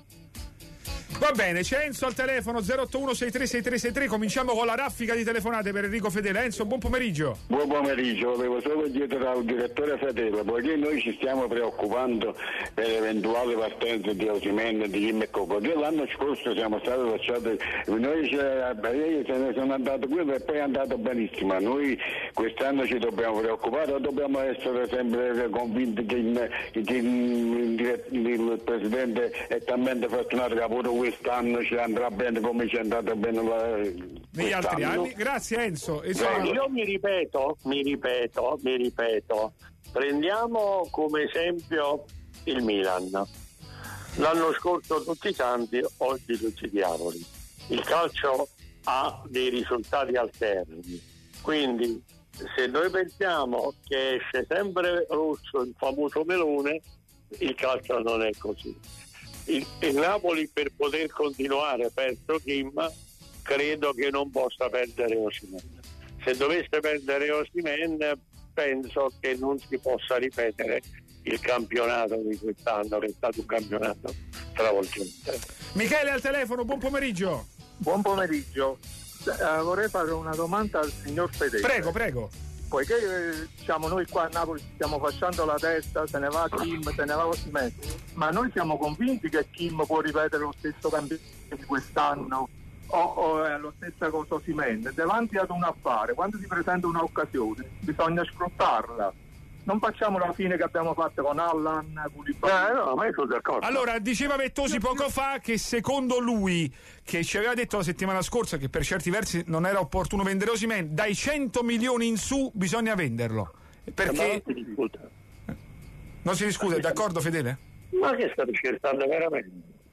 Va bene, c'è Enzo al telefono zero otto uno sei tre sei tre sei tre. Cominciamo con la raffica di telefonate per Enrico Fedele. Enzo, buon pomeriggio. Buon pomeriggio, volevo solo chiedere al direttore Fedele, poiché noi ci stiamo preoccupando per eventuali partenze di Osimhen, di Kim e Cocodè. L'anno scorso siamo stati lasciati, noi se ne sono andato qui e poi è andato benissimo. Noi quest'anno ci dobbiamo preoccupare o dobbiamo essere sempre convinti che il, che il, il Presidente è talmente fortunato che pure quest'anno ci andrà bene come ci è andato bene la, negli altri anni. Grazie Enzo. Insomma, io mi ripeto, mi ripeto, mi ripeto, prendiamo come esempio il Milan. L'anno scorso tutti i santi, oggi tutti i diavoli. Il calcio ha dei risultati alterni, quindi se noi pensiamo che esce sempre rosso il famoso melone, il calcio non è così. Il, il Napoli, per poter continuare perso Kim, credo che non possa perdere Osimhen. Se dovesse perdere Osimhen, penso che non si possa ripetere il campionato di quest'anno, che è stato un campionato travolgente. Michele al telefono, buon pomeriggio. Buon pomeriggio. Uh, vorrei fare una domanda al signor Fedele. Prego, prego. Poiché eh, diciamo, noi qua a Napoli stiamo facendo la testa, se ne va Kim, se ne va Osimhen, ma noi siamo convinti che Kim può ripetere lo stesso campionato di quest'anno o, o è la stessa cosa Osimhen? Davanti ad un affare, quando si presenta un'occasione bisogna sfruttarla. Non facciamo la fine che abbiamo fatto con Allan, Koulibaly. Eh, no, ma io sono d'accordo. Allora, diceva Vettosi poco fa che secondo lui, che ci aveva detto la settimana scorsa che per certi versi non era opportuno vendere Osimhen, dai cento milioni in su bisogna venderlo. Perché non si discute. Non si discute, d'accordo Fedele? Ma che state scherzando veramente?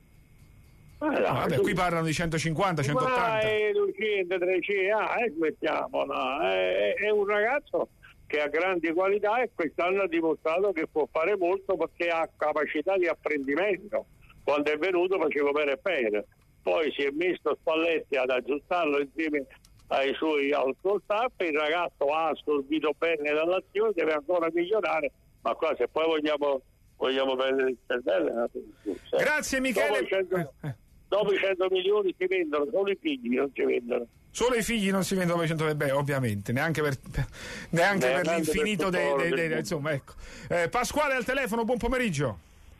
Ah, no, vabbè, qui parlano di centocinquanta, centottanta. Ma è duecento, trecento, ah, eh, smettiamola. È, è un ragazzo che ha grandi qualità e quest'anno ha dimostrato che può fare molto perché ha capacità di apprendimento. Quando è venuto faceva bene e bene, poi si è messo Spalletti ad aggiustarlo insieme ai suoi al suo staff. Il ragazzo ha assorbito bene dall'azione, deve ancora migliorare, ma qua se poi vogliamo vogliamo prendere il cervello. Grazie Michele. Dopo i cento, dopo i cento milioni si vendono, solo i figli non si vendono. Solo i figli non si vendono per cento, beh, ovviamente, neanche per, per neanche Beh, per l'infinito dei, dei, dei, dei insomma, ecco. Eh, Pasquale al telefono, buon pomeriggio.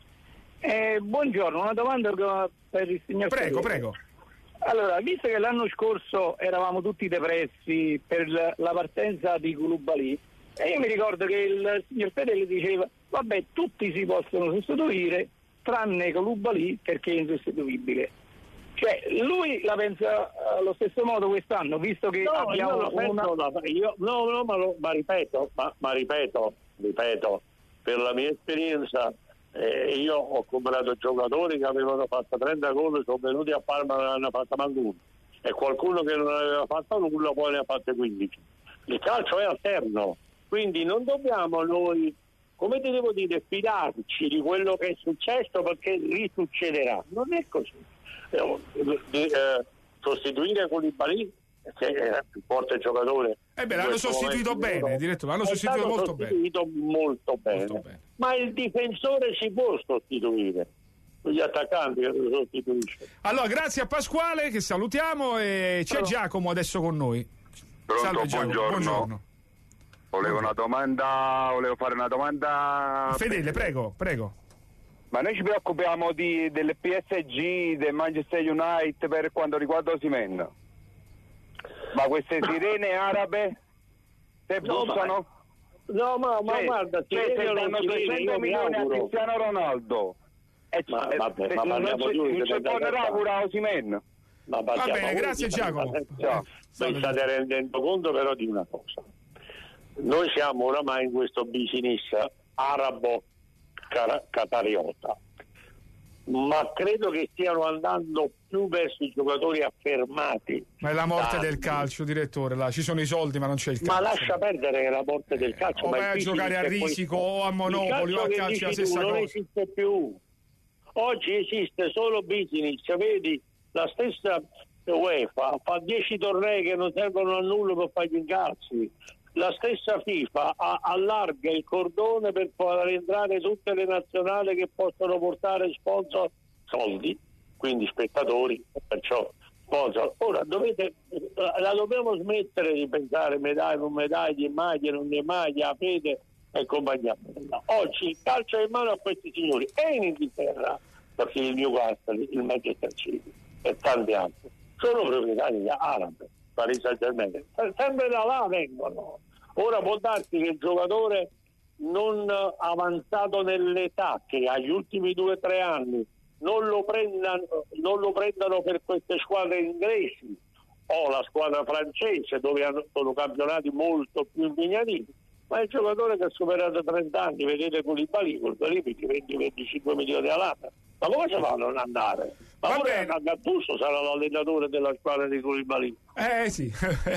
Eh, buongiorno, una domanda per il signor Prego, Fedele. prego. Allora, visto che l'anno scorso eravamo tutti depressi per la partenza di Koulibaly, e io mi ricordo che il signor Fedele diceva, vabbè, tutti si possono sostituire, tranne Koulibaly perché è insostituibile. Cioè, lui la pensa allo stesso modo quest'anno, visto che no, abbiamo io penso, una... no, io, no, no, ma, lo, ma ripeto, ma, ma ripeto, ripeto, per la mia esperienza, eh, io ho comprato giocatori che avevano fatto trenta gol, sono venuti a Parma e non hanno fatto manco uno, e qualcuno che non aveva fatto nulla poi ne ha fatto quindici. Il calcio è alterno, quindi non dobbiamo noi, come ti devo dire, fidarci di quello che è successo perché risuccederà. Non è così. Di eh, sostituire Koulibaly, che è il più forte giocatore, eh beh, l'hanno sostituito bene, direttore, l'hanno sostituito molto sostituito bene. Molto bene. molto bene. Ma il difensore si può sostituire, gli attaccanti che lo sostituisce. Allora, grazie a Pasquale che salutiamo e c'è Però... Giacomo adesso con noi. Pronto, Salve, Giacomo. buongiorno. buongiorno. Volevo una domanda, volevo fare una domanda. Fedele, prego, prego. Ma noi ci preoccupiamo di, delle P S G, del Manchester United per quanto riguarda Osimhen. Ma queste sirene arabe se no, bussano? Ma, no, ma, ma cioè, guarda, cioè, se danno trecento milioni a Cristiano Ronaldo, e, ma, e, vabbè, se, ma non ci si tornerà pure a Osimhen. Va bene, grazie Giacomo. Vi state rendendo conto però di una cosa. Noi siamo oramai in questo business arabo catariota, ma credo che stiano andando più verso i giocatori affermati. Ma è la morte tanti. del calcio, direttore, là ci sono i soldi ma non c'è il calcio. Ma lascia perdere che è la morte del calcio. O ma vai a giocare a risico o a Monopoli o a calcio, la stessa non cosa. Non esiste più. Oggi esiste solo business, vedi la stessa UEFA fa dieci tornei che non servono a nulla per fare gli incassi. La stessa FIFA a- allarga il cordone per far entrare tutte le nazionali che possono portare sponsor, soldi, quindi spettatori, perciò sponsor. Ora dovete, la dobbiamo smettere di pensare medaglie, non medaglie, maglie, non le maglie, a fede e compagnia. Oggi il calcio è in mano a questi signori, e in Inghilterra, perché il Newcastle, il Manchester City e tanti altri sono proprietari arabi, Paris Saint-Germain, sempre da là vengono. Ora può darsi che il giocatore non avanzato nell'età, che agli ultimi due o tre anni non lo prendano, non lo prendano per queste squadre inglesi o la squadra francese, dove hanno, sono campionati molto più impegnativi, ma il giocatore che ha superato trenta anni, vedete Koulibaly, Koulibaly venti venticinque milioni all'anno, ma come si fa a non andare? Ma Va pure bene. Gattuso sarà l'allenatore della squadra di Koulibaly. Eh sì,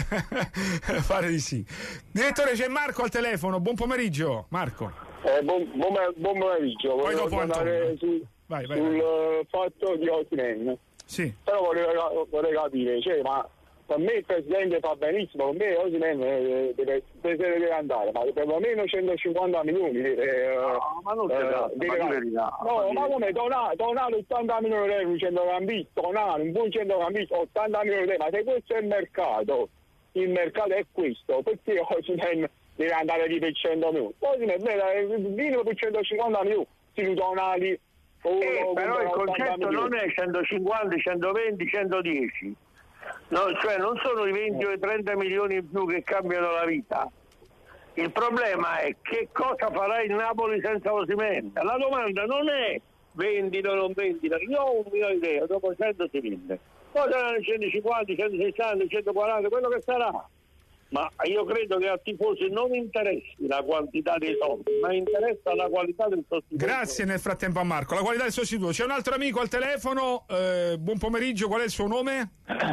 pare di sì. Direttore, c'è Marco al telefono, buon pomeriggio Marco. Eh, buon, buon, buon pomeriggio. Poi Volevo dopo tornare Antonio. su, Vai, vai, sul vai. eh, fatto di Osimhen. Sì. Però volevo, vorrei capire, cioè, ma per me il presidente fa benissimo, per me Osimhen eh, deve, deve, deve andare, ma perlomeno centocinquanta milioni deve, No, ma non si eh, tratta, deve- ma di verità, no, ma di ma come Tonali, Tonali ottanta milioni di euro, un centrocampista, Tonali, un buon centrocampista, ottanta milioni di euro, ma se questo è il mercato, il mercato è questo, perché Osimhen deve andare lì per cento milioni? Osimhen deve minimo per centocinquanta milioni, si Tonali. o- Eh, o però il ottanta concetto milioni. non è centocinquanta, centoventi, centodieci, no, cioè non sono i venti o i trenta milioni in più che cambiano la vita. Il problema è che cosa farà il Napoli senza Osimhen. La domanda non è vendilo o non vendilo, io ho un mio idea, dopo cento si vende, poi saranno centocinquanta, centosessanta, centoquaranta, quello che sarà. Ma io credo che a tifosi non interessi la quantità dei soldi, ma interessa la qualità del sostituto. Grazie nel frattempo a Marco. La qualità del sostituto. C'è un altro amico al telefono. Eh, buon pomeriggio, qual è il suo nome?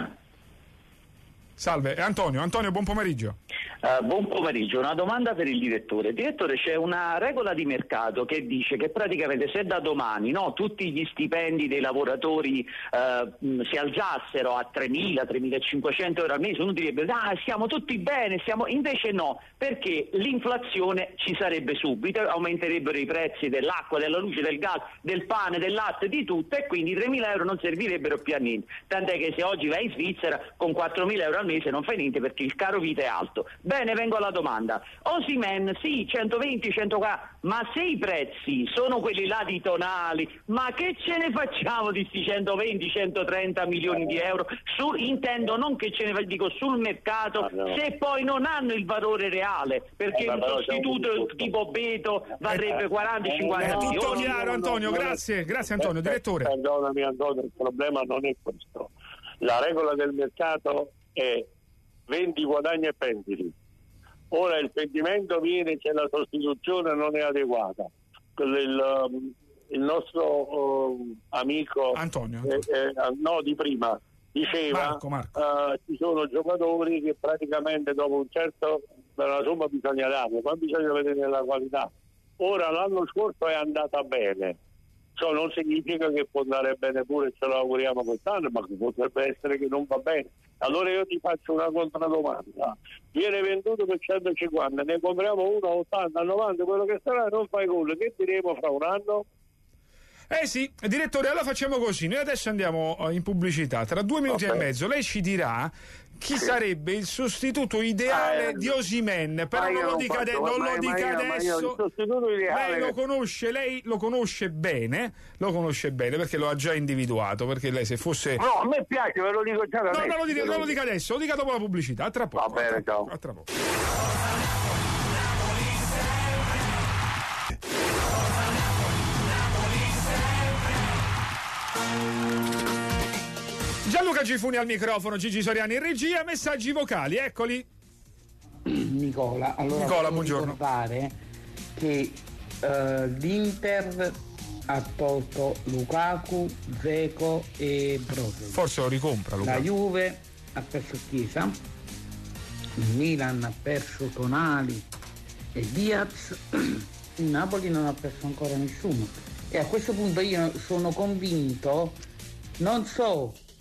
Salve, è Antonio. Antonio, buon pomeriggio. Uh, buon pomeriggio, una domanda per il direttore. Direttore, c'è una regola di mercato che dice che praticamente se da domani no, tutti gli stipendi dei lavoratori uh, si alzassero a tremila, tremilacinquecento euro al mese, uno direbbe ah, siamo tutti bene, siamo... invece no, perché l'inflazione ci sarebbe subito, aumenterebbero i prezzi dell'acqua, della luce, del gas, del pane, del latte, di tutto, e quindi tremila euro non servirebbero più a niente. Tant'è che se oggi vai in Svizzera con quattromila euro al mese non fai niente perché il caro vita è alto. Bene, vengo alla domanda. Osimhen, sì, centoventi, centoquaranta, ma se i prezzi sono quelli là di Tonali, ma che ce ne facciamo di sti centoventi, centotrenta milioni di euro? Su, intendo non che ce ne dico sul mercato, Ah, no. se poi non hanno il valore reale, perché Eh, ma un però c'è un sostituto punto. tipo Beto varrebbe quaranta cinquanta È tutto milioni. chiaro, Antonio. Grazie, grazie Antonio. Direttore. Perdonami Antonio, il problema non è questo. La regola del mercato è vendi, guadagni e pendili. Ora il pendimento viene se la sostituzione non è adeguata. Il, um, il nostro um, amico Antonio, eh, eh, no di prima diceva Marco, Marco. eh, ci sono giocatori che praticamente dopo un certo per la somma bisogna darne, ma bisogna vedere la qualità. Ora l'anno scorso è andata bene, ciò non significa che può andare bene pure, ce lo auguriamo quest'anno, ma potrebbe essere che non va bene. Allora io ti faccio una controdomanda: viene venduto per centocinquanta, ne compriamo uno ottanta, novanta, quello che sarà, non fai gol, che diremo fra un anno? Eh sì, direttore, allora facciamo così. Noi adesso andiamo in pubblicità. Tra due minuti Okay. e mezzo lei ci dirà chi sarebbe il sostituto ideale Eh, di Osimhen. Però ma io non lo non dica, faccio- ade- non ma- lo ma dica io- ma io adesso. il sostituto ideale- Lei lo conosce, lei lo conosce bene, lo conosce bene perché lo ha già individuato. Perché lei se fosse. No, a me piace, ve lo dico già da No, adesso. non lo dica, non lo dica adesso, lo dica dopo la pubblicità. A tra poco. Va bene, a tra ciao. poco, a tra poco. Gianluca Gifuni al microfono, Gigi Soriani in regia, messaggi vocali, eccoli. Nicola, allora Nicola, volevo buongiorno. ricordare che eh, l'Inter ha tolto Lukaku, Dzeko e Brozovic. Forse lo ricompra Luca. La Juve ha perso Chiesa, il Milan ha perso Tonali e Diaz, il Napoli non ha perso ancora nessuno. E a questo punto io sono convinto, non so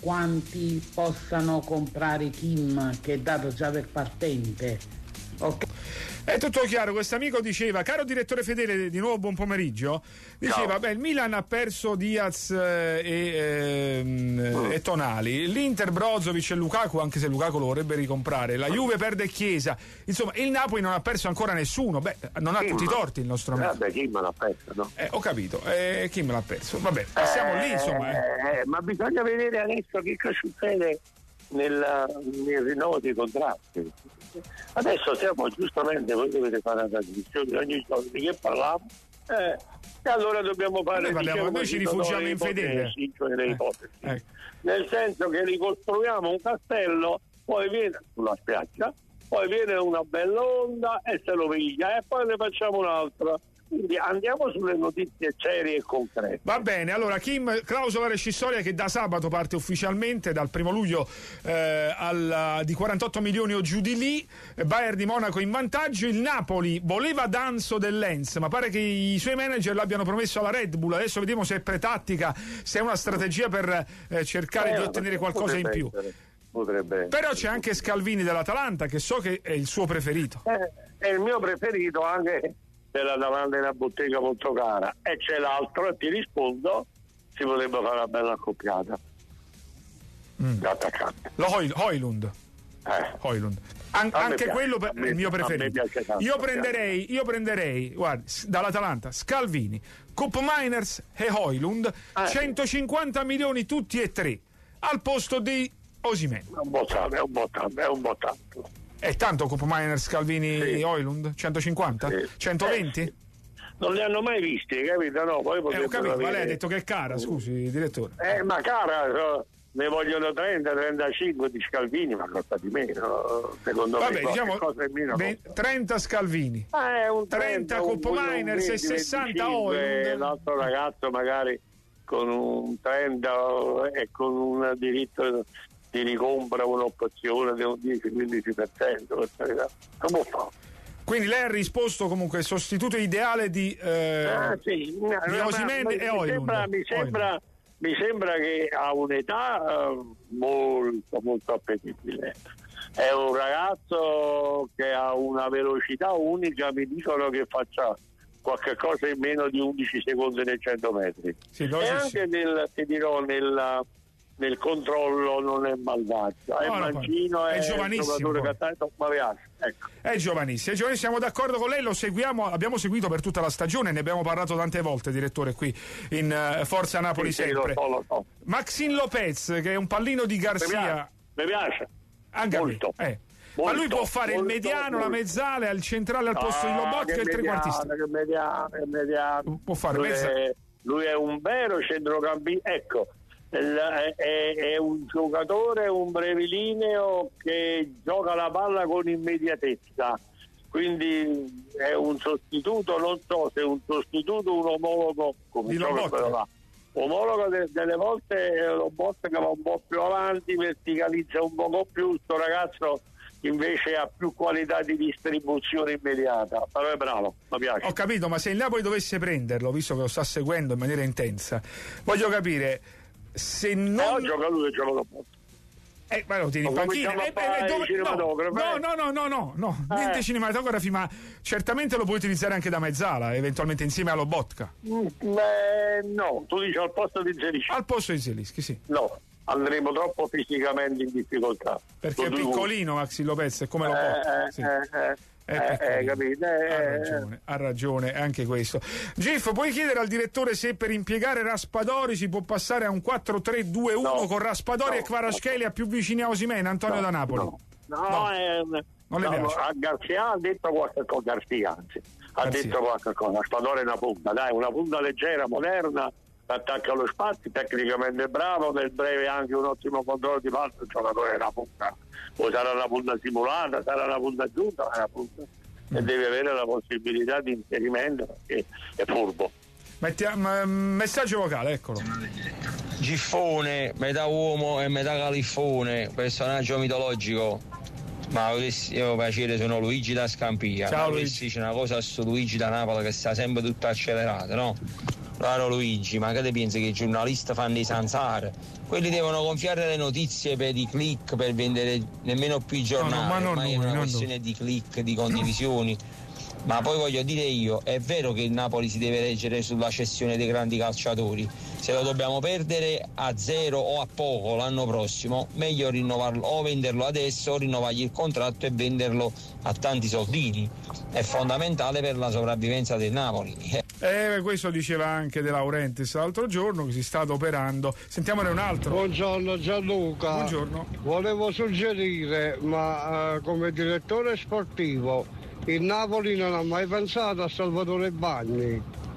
quanti possano comprare Kim, che è dato già per partente. Ok. È tutto chiaro, questo amico diceva, caro direttore fedele, di nuovo buon pomeriggio, diceva, beh, il Milan ha perso Diaz eh, e, ehm, e Tonali, l'Inter Brozovic e Lukaku, anche se Lukaku lo vorrebbe ricomprare, la Juve perde Chiesa, insomma il Napoli non ha perso ancora nessuno, beh, non ha Kim. Tutti i torti il nostro amico. Vabbè, Kim l'ha perso, no? Eh, ho capito, eh, Kim l'ha perso, vabbè, passiamo eh, lì, insomma. Eh. Eh, ma bisogna vedere adesso che cosa succede nel, nel rinnovo dei contratti. Adesso siamo giustamente, voi dovete fare una trasmissione ogni giorno di che parliamo, eh, e allora dobbiamo fare, noi, parliamo, diciamo, noi ci rifugiamo in fedele, cioè le eh, ipotesi, eh. nel senso che ricostruiamo un castello, poi viene sulla spiaggia, poi viene una bella onda e se lo piglia e poi ne facciamo un'altra. Quindi andiamo sulle notizie serie e concrete. Va bene, allora Kim, clausola rescissoria che da sabato parte ufficialmente, dal primo luglio eh, al, di quarantotto milioni o giù di lì, Bayern di Monaco in vantaggio, il Napoli voleva Danso del Lens, ma pare che i suoi manager l'abbiano promesso alla Red Bull, adesso vediamo se è pretattica, se è una strategia per eh, cercare eh, di ottenere qualcosa in più. Essere, potrebbe Però c'è anche Scalvini dell'Atalanta, che so che è il suo preferito. Eh, è il mio preferito, anche della davanti una bottega molto cara, e c'è l'altro e ti rispondo, si potrebbe fare una bella accoppiata mm. d'attaccante. Lo Højlund eh. Højlund An- anche piace, quello per, me, è il mio preferito. Tanto, io prenderei io prenderei guarda, dall'Atalanta Scalvini, Koop Meiners e Højlund, eh. centocinquanta milioni tutti e tre al posto di Osimhen. È un po' tanto, è un po' tanto, è un po' tanto. È tanto Koop Meiners, Scalvini, sì. Højlund? centocinquanta? Sì. centoventi? Eh, sì. Non li hanno mai visti, capito? No, poi eh, ho capito, avere... ma lei ha detto che è cara, scusi, direttore. Eh, ma cara, no, ne vogliono trenta trentacinque di Scalvini, ma costa di meno, secondo Vabbè, me. Diciamo, cosa meno trenta Scalvini, eh, un trenta Koop Meiners e sessanta Højlund. L'altro ragazzo magari con un trenta e con un diritto di ricompra, un'opzione di un dieci quindici per cento, per carità. Come fa? Quindi lei ha risposto comunque il sostituto ideale di, eh, ah, sì. no, di no, Osimhen e Højlund. Mi sembra, mi sembra che ha un'età uh, molto molto appetibile. È un ragazzo che ha una velocità unica, mi dicono che faccia qualche cosa in meno di undici secondi nei cento metri. Sì, e anche nel, ti dirò, nel, nel controllo non è malvagio, è no, mancino, no, è, è giovanissimo. Cattato, ma piace. Ecco. È giovanissimo, è giovanissimo, siamo d'accordo con lei, lo seguiamo, abbiamo seguito per tutta la stagione, ne abbiamo parlato tante volte, direttore, qui in uh, Forza Napoli sì, sempre. Sì, lo so, lo so. Maxine Lopez, che è un pallino di Garzia. Mi piace, anche molto. A me. Eh. Molto, ma lui può fare molto, il mediano, molto. la mezzale, al centrale al posto di Lobotka e il trequartista. Che mediano, che mediano. Può fare lui, mezza... è, lui è un vero centrocampista, ecco, è, è, è un giocatore, un brevilineo che gioca la palla con immediatezza, quindi è un sostituto, non so se è un sostituto o un omologo come gioca omologo de, delle volte lo Lobotka che va un po' più avanti, verticalizza un po' più, sto ragazzo invece ha più qualità di distribuzione immediata, però è bravo, mi piace. Ho capito, ma se il Napoli dovesse prenderlo, visto che lo sta seguendo in maniera intensa, voglio capire se non... Eh, oggi gioca lui e gioca Lobotka. Eh, ma lo tieni in panchina. Eh, eh, dove... no, no, no, no, no, no, eh. niente cinematografi, ma certamente lo puoi utilizzare anche da mezzala, eventualmente insieme a Lobotka. Mm, beh, no, tu dici al posto di Zelischi. Al posto di Zelischi, sì. No, andremo troppo fisicamente in difficoltà. Perché è piccolino Maxi Lopez, è come Lobotka. Eh, sì. eh, eh. Eh, eh, capito? Eh, ha ragione, ha ragione anche questo. Gif, puoi chiedere al direttore se per impiegare Raspadori si può passare a un quattro tre due uno no, con Raspadori no, e Kvaratskhelia no. più vicini a Osimhen, Antonio no, da Napoli? No, no, no. Eh, non le no, piace? A Garzia ha detto qualche cosa, Garzia, anzi, ha Garzia. detto qualche cosa. Raspadori è una punta, dai, una punta leggera, moderna, attacca allo spazio, tecnicamente bravo, nel breve anche un ottimo controllo di palla, il giocatore è una punta. O sarà una punta simulata, sarà una punta giunta, è una punta. E deve avere la possibilità di inserimento perché è furbo. Mettiamo, messaggio vocale, eccolo. Giffone, metà uomo e metà califfone, personaggio mitologico. Ma io piacere, sono Luigi da Scampia. Ciao Luigi. C'è una cosa su Luigi da Napoli che sta sempre tutto accelerato, no? Caro Luigi, ma che te pensi che i giornalisti fanno i zanzare? Quelli devono gonfiare le notizie per i click, per vendere nemmeno più i giornali, no, no, ma non ormai noi, è una non questione di click, di condivisioni. Ma poi voglio dire io, è vero che il Napoli si deve reggere sulla cessione dei grandi calciatori, se lo dobbiamo perdere a zero o a poco l'anno prossimo, meglio rinnovarlo o venderlo adesso o rinnovargli il contratto e venderlo a tanti soldini, è fondamentale per la sopravvivenza del Napoli. Eh, questo diceva anche De Laurentiis l'altro giorno, che si sta adoperando. Sentiamone un altro. Buongiorno Gianluca. Buongiorno. Volevo suggerire, ma eh, come direttore sportivo, il Napoli non ha mai pensato a Salvatore Bagni.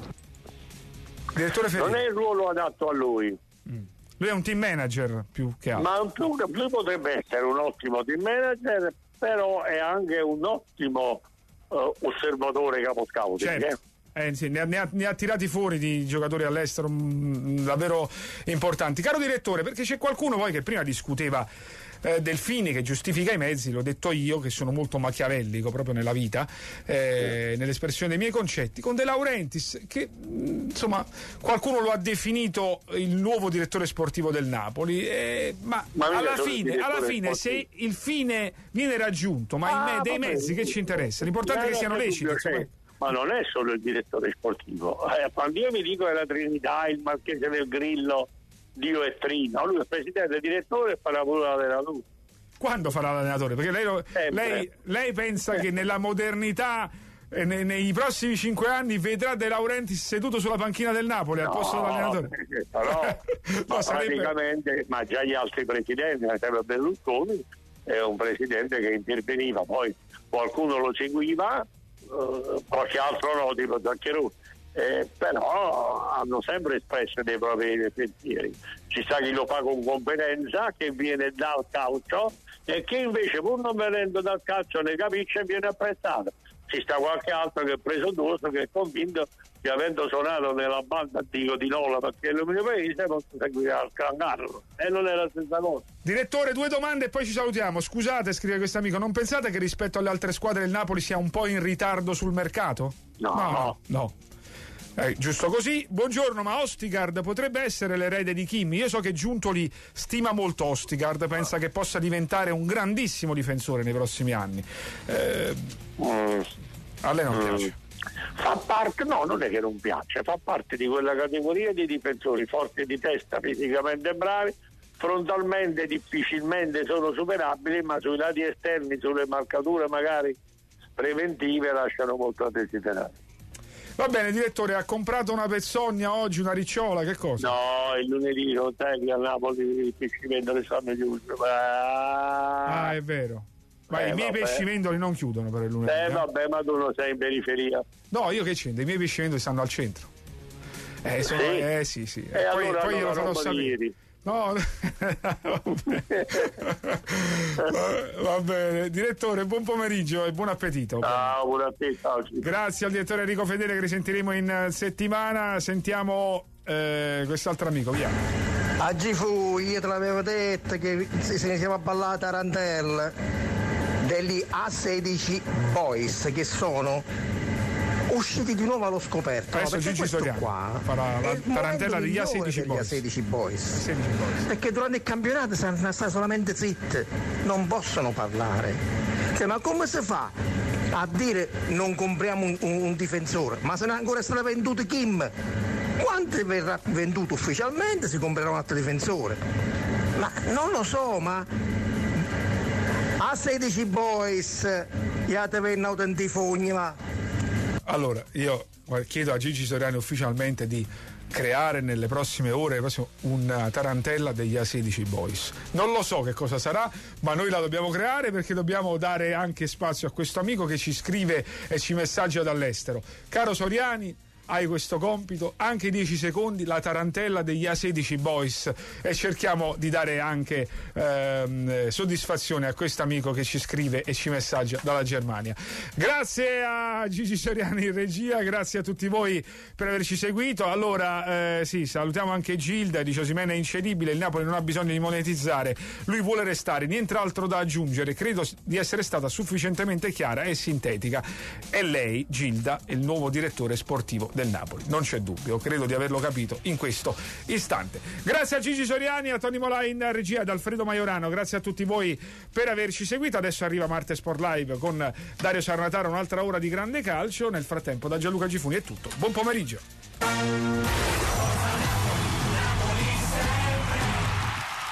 Direttore Ferri. Non è il ruolo adatto a lui. Mm. Lui è un team manager più che altro. Ma un, lui potrebbe essere un ottimo team manager, però è anche un ottimo uh, osservatore caposcouting. Certo. Eh, sì, ne, ha, ne, ha, ne ha tirati fuori di giocatori all'estero mh, davvero importanti. Caro direttore, perché c'è qualcuno poi che prima discuteva eh, del fine che giustifica i mezzi, l'ho detto io che sono molto machiavellico proprio nella vita, eh, sì. nell'espressione dei miei concetti, con De Laurentiis che mh, insomma qualcuno lo ha definito il nuovo direttore sportivo del Napoli, eh, ma, ma alla fine, alla fine se il fine viene raggiunto, ma ah, me, dei mezzi che ci interessa, l'importante è che siano leciti. Ma non è solo il direttore sportivo, eh, quando io mi dico che la Trinità, il Marchese del Grillo, Dio è Trino, lui è presidente e direttore e farà pure l'allenatore. Quando farà l'allenatore? Perché lei, lo, lei, lei pensa eh. che nella modernità eh, nei, nei prossimi cinque anni vedrà De Laurentiis seduto sulla panchina del Napoli no, al posto dell'allenatore? Però, no, ma praticamente, sarebbe... ma già gli altri presidenti, ad esempio Berlusconi è un presidente che interveniva, poi qualcuno lo seguiva, Uh, qualche altro no, tipo Zaccheroni, eh, però hanno sempre espresso dei propri pensieri. Ci sta chi lo fa con competenza, che viene dal calcio, e che invece pur non venendo dal calcio ne capisce e viene apprezzato. Ci sta qualche altro che è preso d'uso, che è convinto che avendo suonato nella banda dico di Nola perché è il mio paese posso seguire al Cangarro, e non è la stessa cosa. Direttore, due domande e poi ci salutiamo. Scusate, scrive questo amico, non pensate che rispetto alle altre squadre il Napoli sia un po' in ritardo sul mercato? No, no, no, no. Eh, giusto così. Buongiorno, ma Ostigard potrebbe essere l'erede di Kim? Io so che Giuntoli stima molto Ostigard, pensa che possa diventare un grandissimo difensore nei prossimi anni. Eh, mm. A lei non mm. piace? Fa parte, no, non è che non piace, fa parte di quella categoria di difensori forti di testa, fisicamente bravi, frontalmente difficilmente sono superabili, ma sui lati esterni, sulle marcature magari preventive lasciano molto a desiderare. Va bene, direttore, ha comprato una pezzogna oggi, una ricciola, che cosa? No, il lunedì non sai che a Napoli il pescivendoli stanno chiusi. Ah, è vero. Ma eh, i miei pescivendoli non chiudono per il lunedì. Eh, eh vabbè, ma tu non sei in periferia. No, io che c'entro? I miei pescivendoli stanno al centro. Eh, sono, sì? Eh sì, sì. E eh, poi, allora poi glielo farò sapere. No, va bene, direttore, buon pomeriggio e buon appetito. Ciao, buon appetito. Grazie al direttore Enrico Fedele, che risentiremo in settimana. Sentiamo eh, quest'altro amico, via. A Gifu, io te l'avevo detto che se ne siamo a ballare a tarantelle degli A sedici Boys, che sono usciti di nuovo allo scoperto. Adesso no? Gigi Soriano qua farà la tarantella degli A sedici Boys. A sedici Boys. sedici Boys. Perché durante il campionato stanno stare solamente zitti, non possono parlare. Cioè, ma come si fa a dire non compriamo un, un, un difensore? Ma se non è ancora stato venduto Kim, quando verrà venduto ufficialmente si comprerà un altro difensore? Ma non lo so, ma A sedici Boys ya te venno autentifogni, ma allora io chiedo a Gigi Soriano ufficialmente di creare nelle prossime ore una tarantella degli A sedici Boys. Non lo so che cosa sarà, ma noi la dobbiamo creare, perché dobbiamo dare anche spazio a questo amico che ci scrive e ci messaggia dall'estero. Caro Soriani, hai questo compito, anche dieci secondi, la tarantella degli A sedici Boys, e cerchiamo di dare anche ehm, soddisfazione a questo amico che ci scrive e ci messaggia dalla Germania. Grazie a Gigi Soriani in regia, grazie a tutti voi per averci seguito. Allora eh, sì, salutiamo anche Gilda, dice Osimhen è incedibile, il Napoli non ha bisogno di monetizzare, lui vuole restare, nient'altro da aggiungere, credo di essere stata sufficientemente chiara e sintetica. E lei, Gilda, è il nuovo direttore sportivo del Napoli, non c'è dubbio, credo di averlo capito in questo istante. Grazie a Gigi Soriani, a Tony Mola in regia, ad Alfredo Maiorano, grazie a tutti voi per averci seguito. Adesso arriva Marte Sport Live con Dario Sarnatara, un'altra ora di grande calcio. Nel frattempo da Gianluca Gifuni è tutto, buon pomeriggio.